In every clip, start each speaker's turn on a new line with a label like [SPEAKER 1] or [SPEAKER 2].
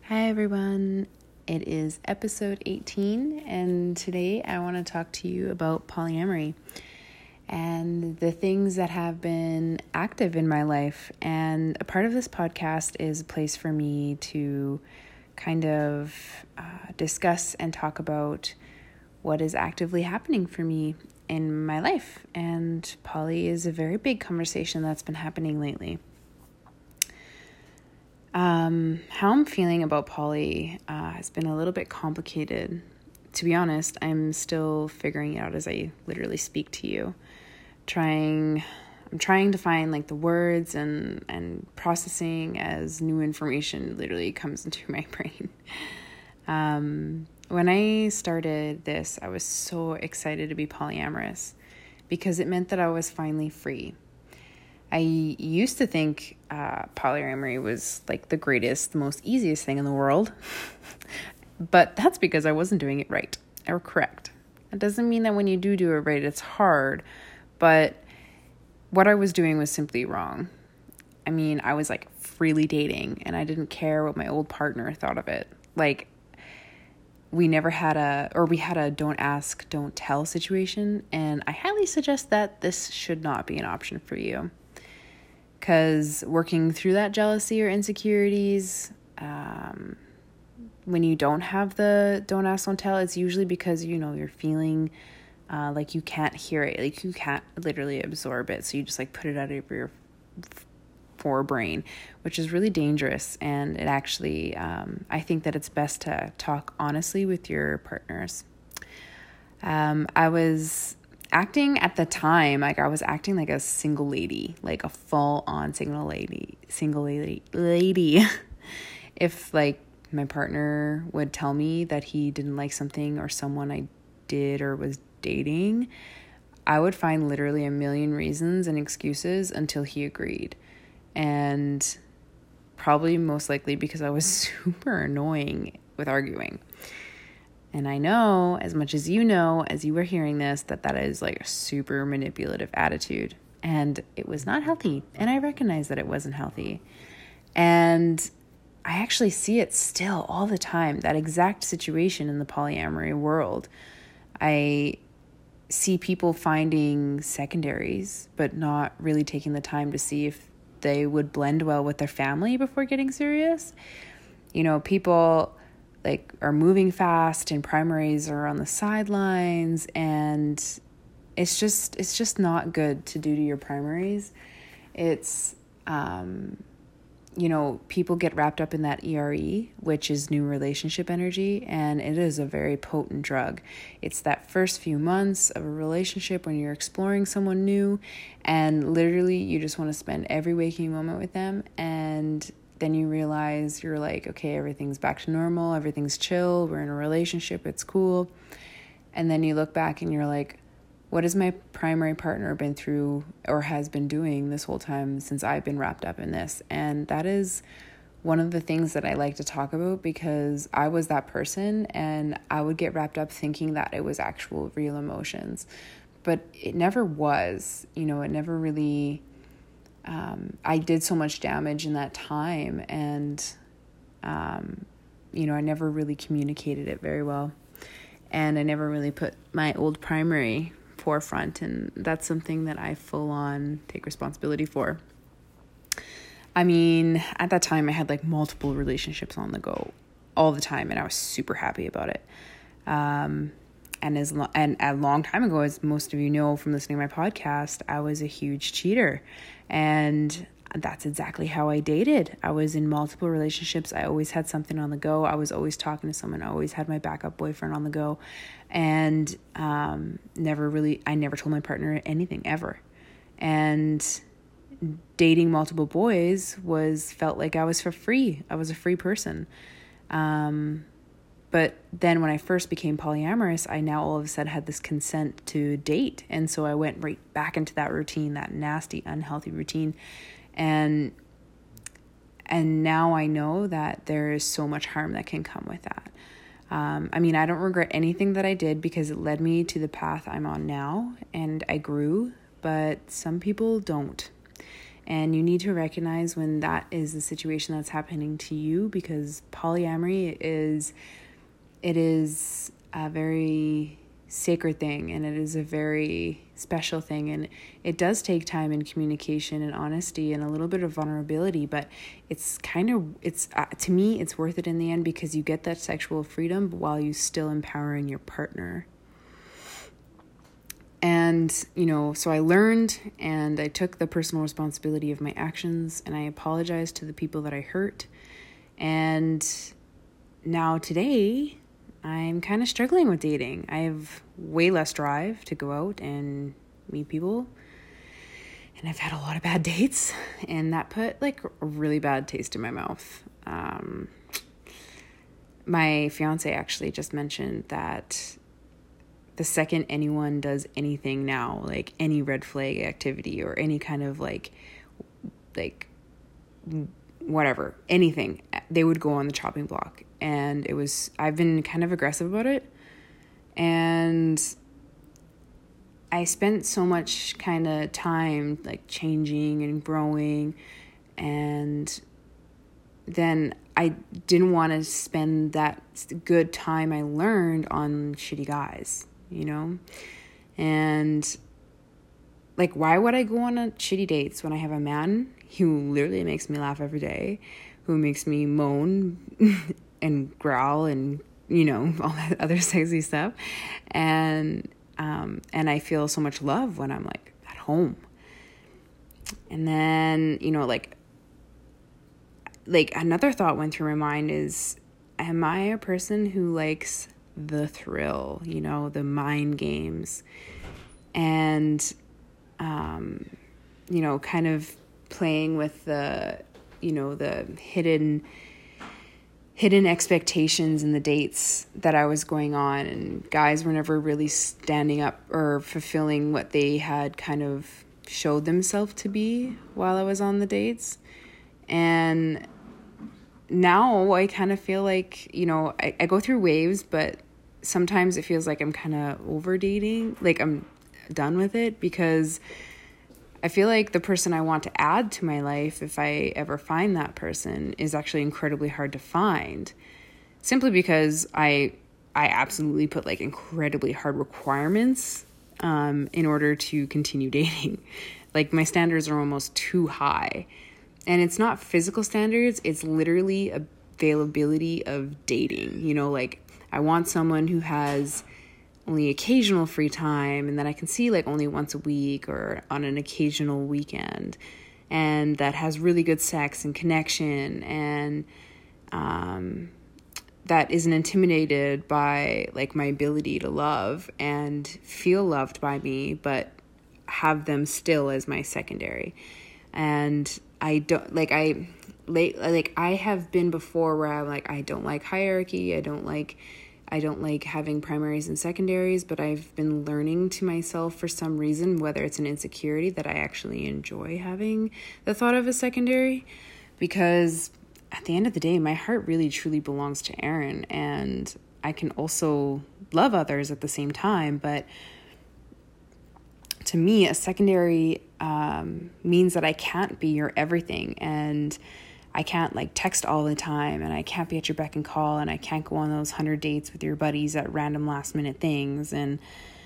[SPEAKER 1] Hi everyone, it is episode 18 and today I want to talk to you about polyamory and the things that have been active in my life. And a part of this podcast is a place for me to kind of discuss and talk about what is actively happening for me in my life. And poly is a very big conversation that's been happening lately. How I'm feeling about poly has been a little bit complicated. To be honest, I'm still figuring it out as I literally speak to you. I'm trying to find like the words and processing as new information literally comes into my brain. When I started this, I was so excited to be polyamorous because it meant that I was finally free. I used to think polyamory was like the greatest, the most easiest thing in the world. But that's because I wasn't doing it right or correct. It doesn't mean that when you do it right, it's hard. But what I was doing was simply wrong. I mean, I was like freely dating and I didn't care what my old partner thought of it. Like, we had a don't ask, don't tell situation. And I highly suggest that this should not be an option for you. Because working through that jealousy or insecurities, when you don't have the don't ask, don't tell, it's usually because, you're feeling like you can't hear it. Like you can't literally absorb it. So you just like put it out of your forebrain, which is really dangerous. And it actually, I think that it's best to talk honestly with your partners. I was acting at the time, like I was acting like a single lady, like a full-on single lady. If like my partner would tell me that he didn't like something or someone I did or was dating, I would find literally a million reasons and excuses until he agreed. And probably most likely because I was super annoying with arguing. And I know, as much as you know, as you were hearing this, that is like a super manipulative attitude. And it was not healthy. And I recognize that it wasn't healthy. And I actually see it still all the time, that exact situation in the polyamory world. I see people finding secondaries, but not really taking the time to see if they would blend well with their family before getting serious. People like are moving fast and primaries are on the sidelines, and it's just not good to do to your primaries. It's people get wrapped up in that ERE, which is new relationship energy, and it is a very potent drug. It's that first few months of a relationship when you're exploring someone new, and literally you just want to spend every waking moment with them, and then you realize you're like, okay, everything's back to normal, everything's chill, we're in a relationship, it's cool. And then you look back and you're like, what has my primary partner been through or has been doing this whole time since I've been wrapped up in this? And that is one of the things that I like to talk about, because I was that person and I would get wrapped up thinking that it was actual real emotions. But it never was, it never really... I did so much damage in that time, and, I never really communicated it very well, and I never really put my old primary forefront, and that's something that I full on take responsibility for. I mean, at that time I had like multiple relationships on the go all the time, and I was super happy about it. And a long time ago, as most of you know from listening to my podcast, I was a huge cheater. And that's exactly how I dated. I was in multiple relationships. I always had something on the go. I was always talking to someone. I always had my backup boyfriend on the go. And I never told my partner anything ever. And dating multiple boys felt like I was for free. I was a free person. But then when I first became polyamorous, I now all of a sudden had this consent to date. And so I went right back into that routine, that nasty, unhealthy routine. And now I know that there is so much harm that can come with that. I don't regret anything that I did because it led me to the path I'm on now, and I grew, but some people don't. And you need to recognize when that is the situation that's happening to you, because polyamory is a very sacred thing, and it is a very special thing, and it does take time and communication and honesty and a little bit of vulnerability, but it's to me it's worth it in the end, because you get that sexual freedom while you still empowering your partner. And, so I learned, and I took the personal responsibility of my actions, and I apologized to the people that I hurt. And now today, I'm kind of struggling with dating. I have way less drive to go out and meet people. And I've had a lot of bad dates, and that put a really bad taste in my mouth. My fiance actually just mentioned that the second anyone does anything now, any red flag activity or any kind of whatever, anything, they would go on the chopping block. And I've been kind of aggressive about it. And I spent so much kind of time changing and growing. And then I didn't want to spend that good time I learned on shitty guys, And why would I go on a shitty dates when I have a man who literally makes me laugh every day, who makes me moan and growl and, all that other sexy stuff. And I feel so much love when I'm at home. And then, another thought went through my mind is, am I a person who likes the thrill, the mind games, and, kind of playing with the hidden expectations in the dates that I was going on, and guys were never really standing up or fulfilling what they had kind of showed themselves to be while I was on the dates. And now I kind of feel I go through waves, but sometimes it feels like I'm kind of over dating, I'm done with it, because I feel like the person I want to add to my life, if I ever find that person, is actually incredibly hard to find, simply because I absolutely put incredibly hard requirements in order to continue dating. My standards are almost too high. And it's not physical standards, it's literally availability of dating. I want someone who has only occasional free time, and that I can see only once a week or on an occasional weekend, and that has really good sex and connection, and that isn't intimidated by my ability to love and feel loved by me, but have them still as my secondary. And I don't I have been before where I'm I don't like hierarchy. I don't like having primaries and secondaries, but I've been learning to myself for some reason, whether it's an insecurity, that I actually enjoy having the thought of a secondary, because at the end of the day, my heart really truly belongs to Aaron, and I can also love others at the same time. But to me, a secondary means that I can't be your everything, and I can't text all the time, and I can't be at your beck and call, and I can't go on those 100 dates with your buddies at random last minute things. And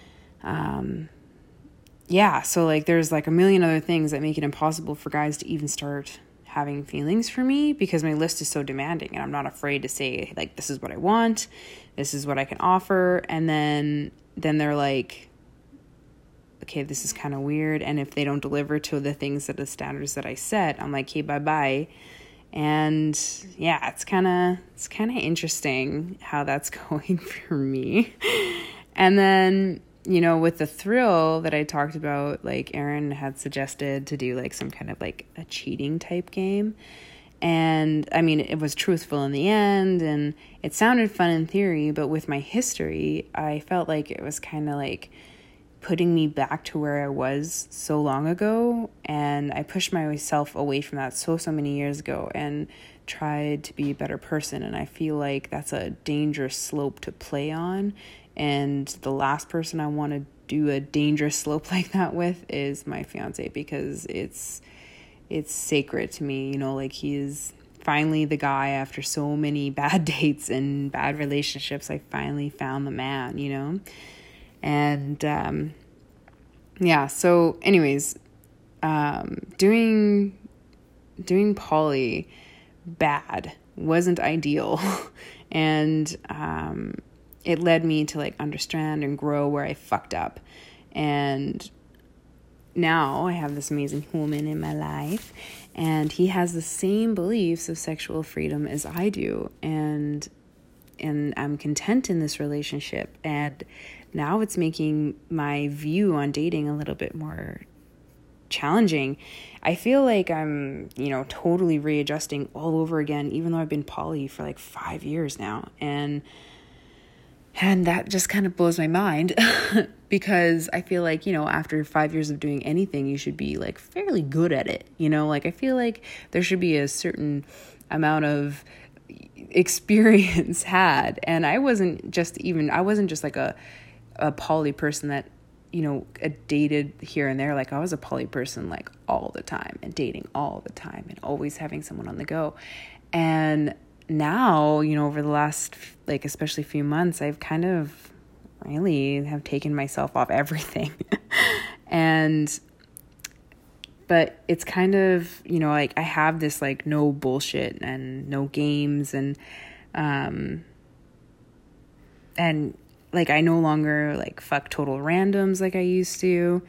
[SPEAKER 1] so there's a million other things that make it impossible for guys to even start having feelings for me, because my list is so demanding, and I'm not afraid to say this is what I want, this is what I can offer. And then they're okay, this is kind of weird. And if they don't deliver to the things that the standards that I set, I'm okay, bye-bye. And yeah, it's kind of interesting how that's going for me. And then, with the thrill that I talked about, Aaron had suggested to do some kind of a cheating type game. And I mean, it was truthful in the end, and it sounded fun in theory, but with my history, I felt it was kind of putting me back to where I was so long ago. And I pushed myself away from that so many years ago and tried to be a better person. And I feel that's a dangerous slope to play on. And the last person I want to do a dangerous slope like that with is my fiance, because it's it's sacred to me, you know, like he is finally the guy after so many bad dates and bad relationships. I finally found the man, you know? And, yeah, so anyways, doing poly bad wasn't ideal. And, it led me to like understand and grow where I fucked up. And now I have this amazing woman in my life, and he has the same beliefs of sexual freedom as I do. And I'm content in this relationship. And now it's making my view on dating a little bit more challenging. I feel like I'm, you know, totally readjusting all over again, even though I've been poly for like 5 years now. And that just kind of blows my mind because I feel like, you know, after 5 years of doing anything, you should be like fairly good at it. You know, like I feel like there should be a certain amount of experience had. And I wasn't just like a poly person that, you know, dated here and there. Like I was a poly person like all the time and dating all the time and always having someone on the go. And now, you know, over the last, like, especially few months, I've kind of really have taken myself off everything. But it's kind of, you know, like I have this like no bullshit and no games and like I no longer like fuck total randoms like I used to,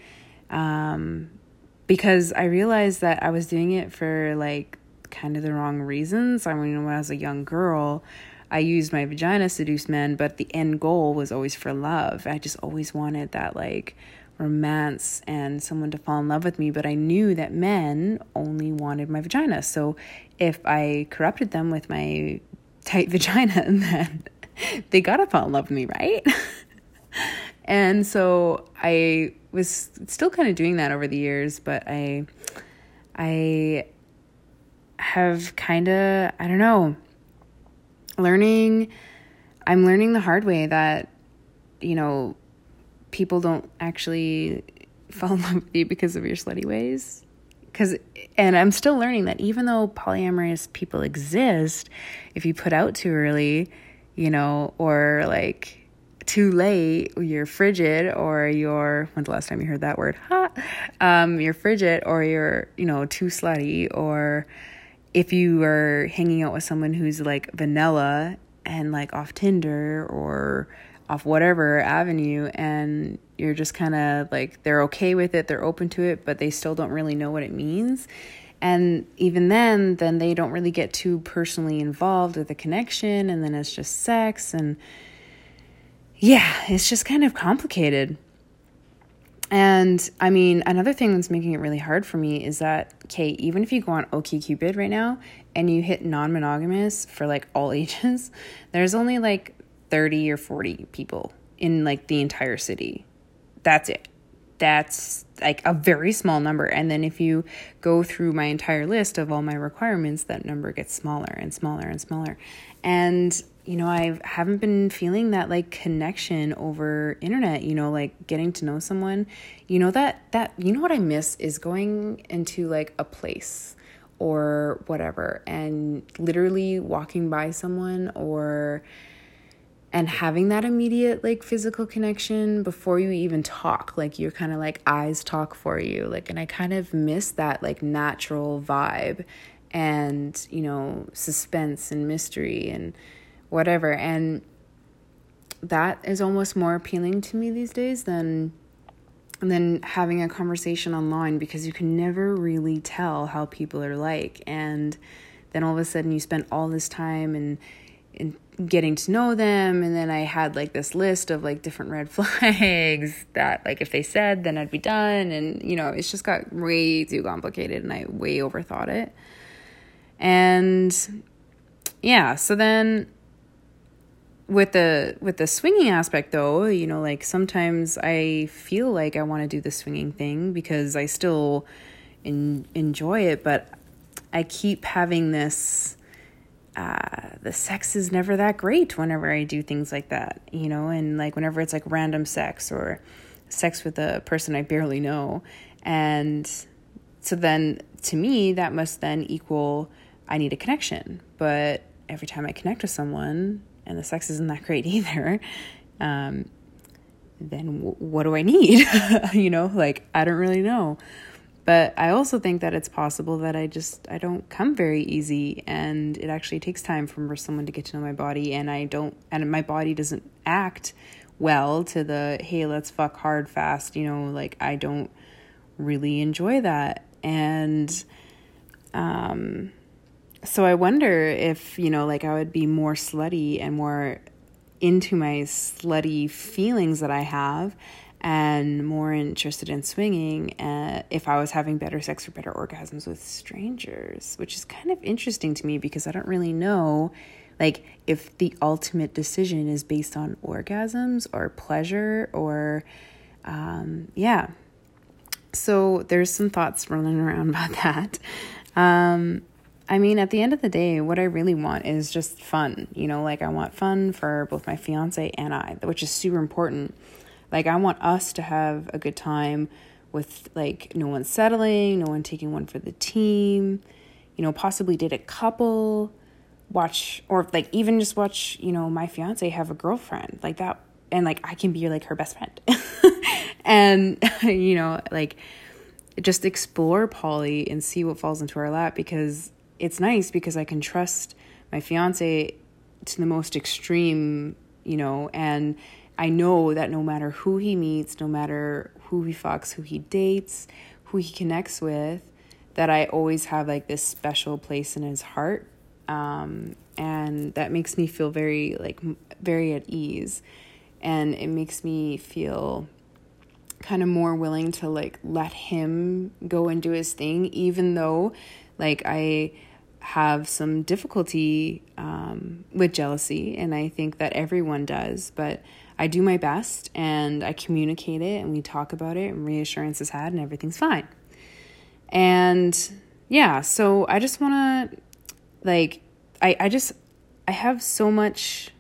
[SPEAKER 1] because I realized that I was doing it for like kind of the wrong reasons. I mean, when I was a young girl, I used my vagina to seduce men, but the end goal was always for love. I just always wanted that like romance and someone to fall in love with me, but I knew that men only wanted my vagina. So if I corrupted them with my tight vagina, then they gotta fall in love with me, right? And so I was still kind of doing that over the years, but I have kind of, I don't know, I'm learning the hard way that, you know, people don't actually fall in love with you because of your slutty ways. And I'm still learning that even though polyamorous people exist, if you put out too early, you know, or like too late, you're frigid, or when's the last time you heard that word? You're frigid, or you're, you know, too slutty, or if you are hanging out with someone who's like vanilla and like off Tinder or off whatever avenue, and you're just kind of like, they're okay with it, they're open to it, but they still don't really know what it means. And even then they don't really get too personally involved with the connection, and then it's just sex, and yeah, it's just kind of complicated. And I mean, another thing that's making it really hard for me is that, okay, even if you go on OkCupid right now and you hit non-monogamous for like all ages, there's only like 30 or 40 people in like the entire city. That's it. That's like a very small number. And then if you go through my entire list of all my requirements, that number gets smaller and smaller and smaller. And, you know, I haven't been feeling that like connection over internet, you know, like getting to know someone, you know, that, you know, what I miss is going into like a place or whatever and literally walking by someone and having that immediate like physical connection before you even talk. Like you're kind of like eyes talk for you. Like, and I kind of miss that like natural vibe and, you know, suspense and mystery and whatever. And that is almost more appealing to me these days than having a conversation online, because you can never really tell how people are like. And then all of a sudden you spend all this time and getting to know them, and then I had like this list of like different red flags that like if they said, then I'd be done. And you know, it's just got way too complicated, and I way overthought it. And yeah, so then with the swinging aspect though, you know, like sometimes I feel like I want to do the swinging thing because I still enjoy it, but I keep having this the sex is never that great whenever I do things like that, you know, and like whenever it's like random sex or sex with a person I barely know. And So then to me, that must then equal I need a connection. But every time I connect with someone and the sex isn't that great either, then what do I need? I don't really know. But I also think that it's possible that I don't come very easy, and it actually takes time for someone to get to know my body, and my body doesn't act well to the, hey, let's fuck hard fast, I don't really enjoy that. And so I wonder if, I would be more slutty and more into my slutty feelings that I have and more interested in swinging if I was having better sex or better orgasms with strangers, which is kind of interesting to me because I don't really know if the ultimate decision is based on orgasms or pleasure or so there's some thoughts running around about that. At the end of the day, what I really want is just fun. I want fun for both my fiance and I, which is super important. I want us to have a good time with, no one settling, no one taking one for the team, possibly date a couple, even just watch, my fiance have a girlfriend like that. And, I can be, her best friend. And, just explore poly and see what falls into our lap, because it's nice because I can trust my fiance to the most extreme, and I know that no matter who he meets, no matter who he fucks, who he dates, who he connects with, that I always have this special place in his heart. And that makes me feel very, very at ease. And it makes me feel kind of more willing to let him go and do his thing, even though I have some difficulty with jealousy, and I think that everyone does, but I do my best and I communicate it and we talk about it and reassurance is had and everything's fine. And so I just want to I have so much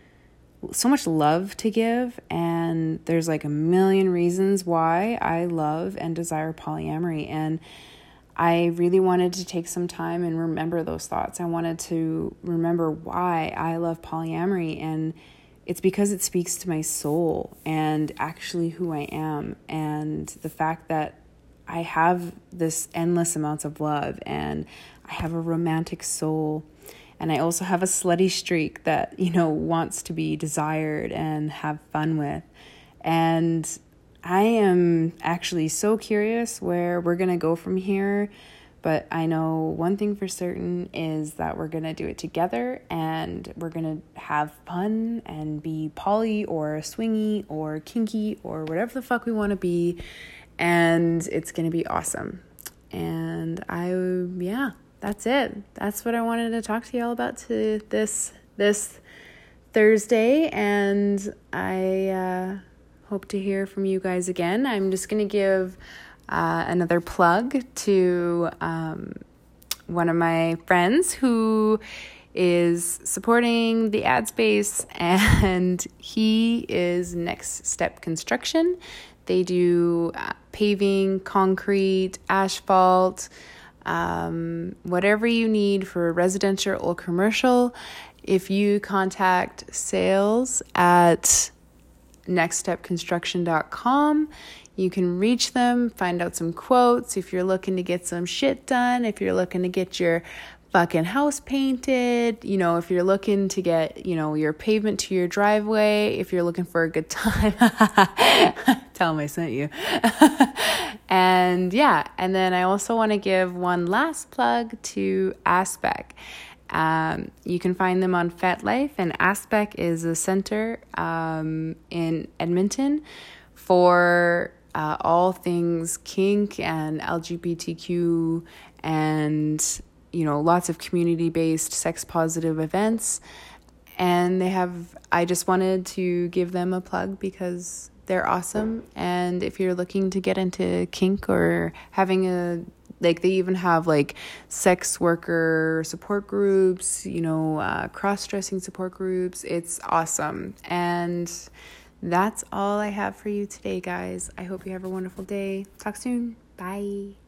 [SPEAKER 1] love to give, and there's a million reasons why I love and desire polyamory, and I really wanted to take some time and remember those thoughts. I wanted to remember why I love polyamory, and it's because it speaks to my soul and actually who I am, and the fact that I have this endless amounts of love, and I have a romantic soul, and I also have a slutty streak that, wants to be desired and have fun with. And I am actually so curious where we're going to go from here. But I know one thing for certain is that we're going to do it together, and we're going to have fun and be poly or swingy or kinky or whatever the fuck we want to be. And it's going to be awesome. And that's it. That's what I wanted to talk to y'all about to this Thursday. And I hope to hear from you guys again. I'm just going to give another plug to one of my friends who is supporting the ad space, and he is Next Step Construction. They do paving, concrete, asphalt, whatever you need for residential or commercial. If you contact sales at nextstepconstruction.com, you can reach them, find out some quotes. If you're looking to get some shit done, if you're looking to get your fucking house painted, if you're looking to get, your pavement to your driveway, if you're looking for a good time, tell them I sent you. And then I also want to give one last plug to Aspec. You can find them on FetLife, and Aspec is a center in Edmonton for all things kink and LGBTQ and lots of community-based sex-positive events. And I just wanted to give them a plug because they're awesome. And if you're looking to get into kink or having they even have sex worker support groups, cross-dressing support groups. It's awesome. And that's all I have for you today, guys. I hope you have a wonderful day. Talk soon. Bye.